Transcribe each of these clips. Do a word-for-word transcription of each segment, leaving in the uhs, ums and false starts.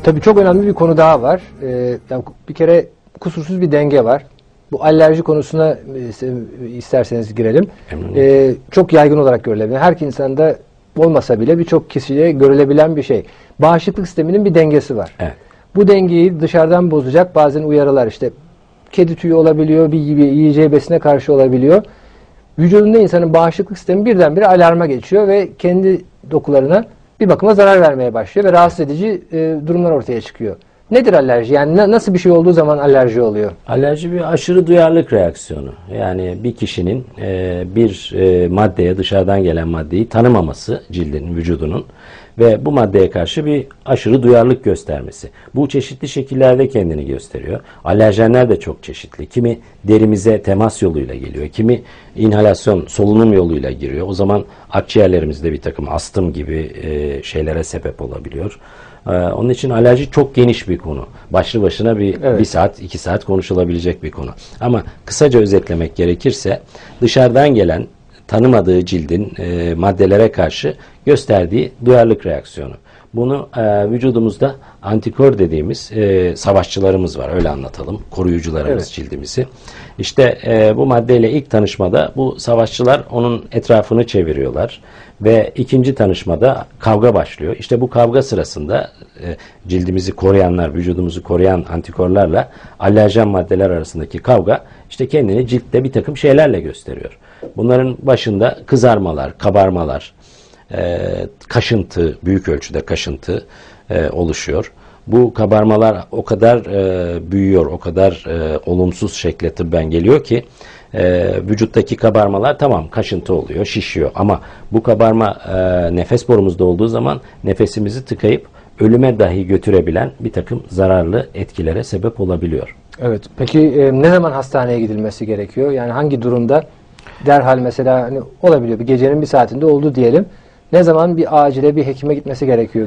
Tabii çok önemli bir konu daha var. Ee, yani bir kere kusursuz bir denge var. Bu alerji konusuna e, isterseniz girelim. Ee, çok yaygın olarak görülebilir. Her insanda olmasa bile birçok kişide görülebilen bir şey. Bağışıklık sisteminin bir dengesi var. Evet. Bu dengeyi dışarıdan bozacak bazen uyarılar, işte kedi tüyü olabiliyor, bir yiyeceği besine karşı olabiliyor. Vücudunda insanın bağışıklık sistemi birdenbire alarma geçiyor ve kendi dokularına bir bakıma zarar vermeye başlıyor ve rahatsız edici e, durumlar ortaya çıkıyor. Nedir alerji? Yani na, nasıl bir şey olduğu zaman alerji oluyor? Alerji bir aşırı duyarlılık reaksiyonu. Yani bir kişinin e, bir e, maddeye, dışarıdan gelen maddeyi tanımaması cildinin, vücudunun ve bu maddeye karşı bir aşırı duyarlılık göstermesi. Bu çeşitli şekillerde kendini gösteriyor. Alerjenler de çok çeşitli. Kimi derimize temas yoluyla geliyor. Kimi inhalasyon, solunum yoluyla giriyor. O zaman akciğerlerimizde bir takım astım gibi e, şeylere sebep olabiliyor. Onun için alerji çok geniş bir konu. Başlı başına bir, evet. bir saat, iki saat konuşulabilecek bir konu. Ama kısaca özetlemek gerekirse dışarıdan gelen tanımadığı cildin e, maddelere karşı gösterdiği duyarlılık reaksiyonu. Bunu e, vücudumuzda antikor dediğimiz e, savaşçılarımız var. Öyle anlatalım. Koruyucularımız, evet. cildimizi. İşte e, bu maddeyle ilk tanışmada bu savaşçılar onun etrafını çeviriyorlar. Ve ikinci tanışmada kavga başlıyor. İşte bu kavga sırasında e, cildimizi koruyanlar, vücudumuzu koruyan antikorlarla alerjen maddeler arasındaki kavga işte kendini ciltte bir takım şeylerle gösteriyor. Bunların başında kızarmalar, kabarmalar, e, kaşıntı, büyük ölçüde kaşıntı e, oluşuyor. Bu kabarmalar o kadar e, büyüyor, o kadar e, olumsuz şekle tıbben geliyor ki e, vücuttaki kabarmalar tamam kaşıntı oluyor, şişiyor ama bu kabarma e, nefes borumuzda olduğu zaman nefesimizi tıkayıp ölüme dahi götürebilen bir takım zararlı etkilere sebep olabiliyor. Evet. Peki e, ne zaman hastaneye gidilmesi gerekiyor? Yani hangi durumda derhal mesela hani olabiliyor bir gecenin bir saatinde oldu diyelim. Ne zaman bir acile bir hekime gitmesi gerekiyor?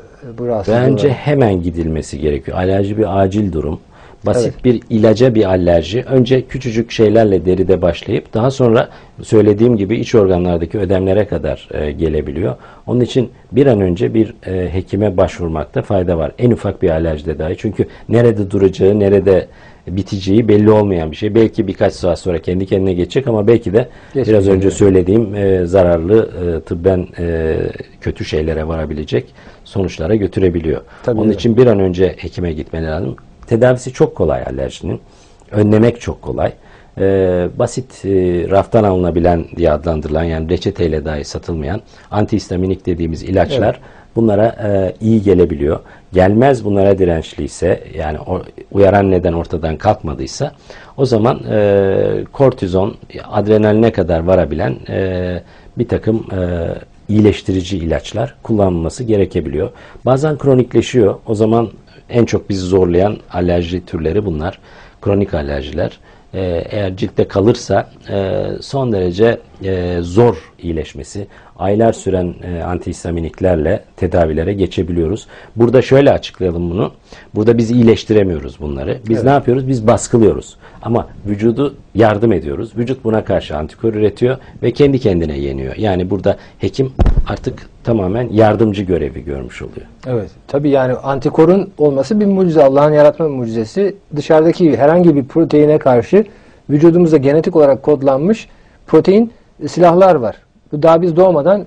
Bu Bence hemen gidilmesi gerekiyor. Alerji bir acil durum. Basit evet. bir ilaca bir alerji. Önce küçücük şeylerle deride başlayıp daha sonra söylediğim gibi iç organlardaki ödemlere kadar e, gelebiliyor. Onun için bir an önce bir e, hekime başvurmakta fayda var. En ufak bir alerjide dahi. Çünkü nerede duracağı, nerede biteceği belli olmayan bir şey. Belki birkaç saat sonra kendi kendine geçecek ama belki de Geçmiş biraz önce söylediğim e, zararlı, e, tıbben e, kötü şeylere varabilecek sonuçlara götürebiliyor. Tabii Onun evet. için bir an önce hekime gitmeleri lazım. Tedavisi çok kolay alerjinin. Önlemek çok kolay. Ee, basit e, raftan alınabilen diye adlandırılan yani reçeteyle dahi satılmayan antihistaminik dediğimiz ilaçlar evet. bunlara e, iyi gelebiliyor. Gelmez bunlara dirençliyse yani o, uyaran neden ortadan kalkmadıysa o zaman e, kortizon, adrenaline kadar varabilen e, bir takım e, iyileştirici ilaçlar kullanılması gerekebiliyor. Bazen kronikleşiyor. O zaman en çok bizi zorlayan alerji türleri bunlar. Kronik alerjiler. Ee, eğer ciltte kalırsa e, son derece e, zor iyileşmesi, aylar süren e, antihistaminiklerle tedavilere geçebiliyoruz. Burada şöyle açıklayalım bunu. Burada biz iyileştiremiyoruz bunları. Biz evet. ne yapıyoruz? Biz baskılıyoruz. Ama vücudu yardım ediyoruz. Vücut buna karşı antikor üretiyor ve kendi kendine yeniyor. Yani burada hekim artık tamamen yardımcı görevi görmüş oluyor. Evet. Tabii yani antikorun olması bir mucize. Allah'ın yaratma mucizesi. Dışarıdaki herhangi bir proteine karşı vücudumuzda genetik olarak kodlanmış protein silahlar var. Bu daha biz doğmadan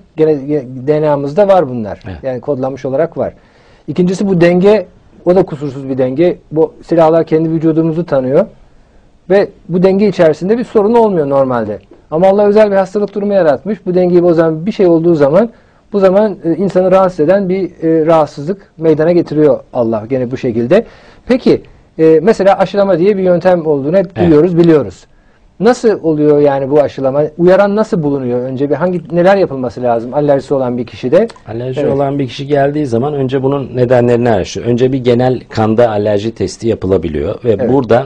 D N A'mızda var bunlar. Evet. Yani kodlanmış olarak var. İkincisi bu denge, o da kusursuz bir denge. Bu silahlar kendi vücudumuzu tanıyor. Ve bu denge içerisinde bir sorun olmuyor normalde. Ama Allah özel bir hastalık durumu yaratmış. Bu dengeyi bozan bir şey olduğu zaman bu zaman e, insanı rahatsız eden bir e, rahatsızlık meydana getiriyor Allah gene bu şekilde. Peki e, mesela aşılama diye bir yöntem olduğunu hep evet. biliyoruz, biliyoruz. Nasıl oluyor yani bu aşılama? Uyaran nasıl bulunuyor? Önce bir hangi neler yapılması lazım alerjisi olan bir kişide? Alerji evet. olan bir kişi geldiği zaman önce bunun nedenlerini araştırıyor. Önce bir genel kanda alerji testi yapılabiliyor ve evet. burada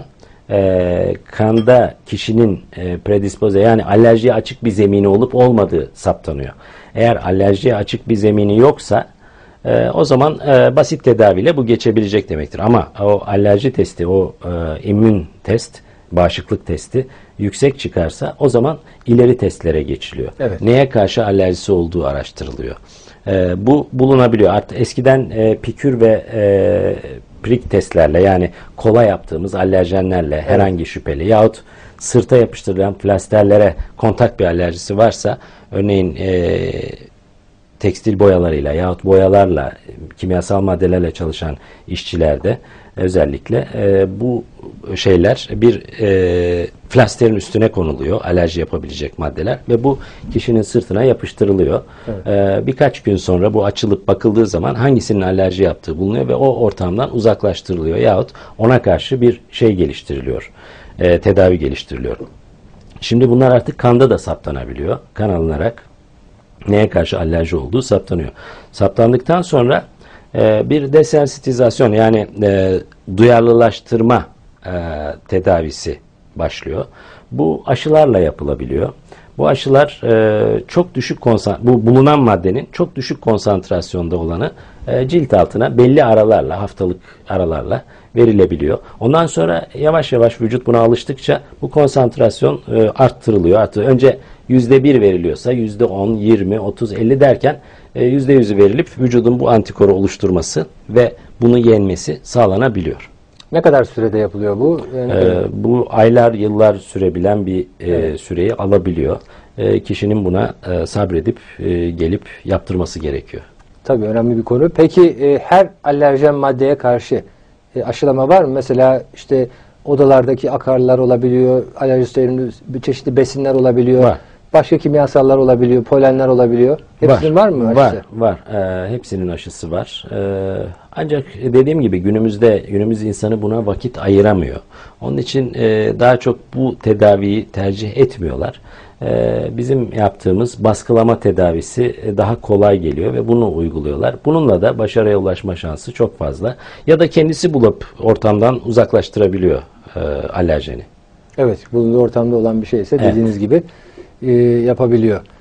e, kanda kişinin e, predispoze yani alerjiye açık bir zemini olup olmadığı saptanıyor. Eğer alerjiye açık bir zemini yoksa e, o zaman e, basit tedaviyle bu geçebilecek demektir. Ama o alerji testi, o e, immün test bağışıklık testi yüksek çıkarsa o zaman ileri testlere geçiliyor. Evet. Neye karşı alerjisi olduğu araştırılıyor. E, bu bulunabiliyor. Artık eskiden e, pikür ve e, prik testlerle, yani kola yaptığımız alerjenlerle evet. herhangi şüpheli yahut sırta yapıştırılan plasterlere kontak bir alerjisi varsa, örneğin e, tekstil boyalarıyla yahut boyalarla, kimyasal maddelerle çalışan işçilerde özellikle e, bu şeyler bir e, plasterin üstüne konuluyor, alerji yapabilecek maddeler ve bu kişinin sırtına yapıştırılıyor. Evet. E, birkaç gün sonra bu açılıp bakıldığı zaman hangisinin alerji yaptığı bulunuyor ve o ortamdan uzaklaştırılıyor yahut ona karşı bir şey geliştiriliyor, e, tedavi geliştiriliyor. Şimdi bunlar artık kanda da saptanabiliyor. Kan alınarak neye karşı alerji olduğu saptanıyor. Saptandıktan sonra e, bir desensitizasyon, yani e, duyarlılaştırma e, tedavisi başlıyor. Bu aşılarla yapılabiliyor. Bu aşılar e, çok düşük konsant bu bulunan maddenin çok düşük konsantrasyonda olanı e, cilt altına belli aralarla, haftalık aralarla verilebiliyor. Ondan sonra yavaş yavaş vücut buna alıştıkça bu konsantrasyon e, arttırılıyor. Artık önce yüzde bir veriliyorsa yüzde on, yirmi, otuz, elli derken e, yüzde yüzü verilip vücudun bu antikoru oluşturması ve bunu yenmesi sağlanabiliyor. Ne kadar sürede yapılıyor bu? Yani ee, bu aylar, yıllar sürebilen bir e, evet. süreyi alabiliyor. E, kişinin buna e, sabredip e, gelip yaptırması gerekiyor. Tabii önemli bir konu. Peki e, her alerjen maddeye karşı e, aşılama var mı? Mesela işte odalardaki akarlar olabiliyor, alerjistlerin çeşitli besinler olabiliyor. Var. Başka kimyasallar olabiliyor, polenler olabiliyor. Hepsinin var, var mı aşısı? Var, var. Ee, hepsinin aşısı var. Ee, ancak dediğim gibi günümüzde günümüz insanı buna vakit ayıramıyor. Onun için e, daha çok bu tedaviyi tercih etmiyorlar. Ee, bizim yaptığımız baskılama tedavisi daha kolay geliyor ve bunu uyguluyorlar. Bununla da başarıya ulaşma şansı çok fazla. Ya da kendisi bulup ortamdan uzaklaştırabiliyor e, alerjeni. Evet, bulunduğu ortamda olan bir şeyse dediğiniz evet. gibi e, yapabiliyor.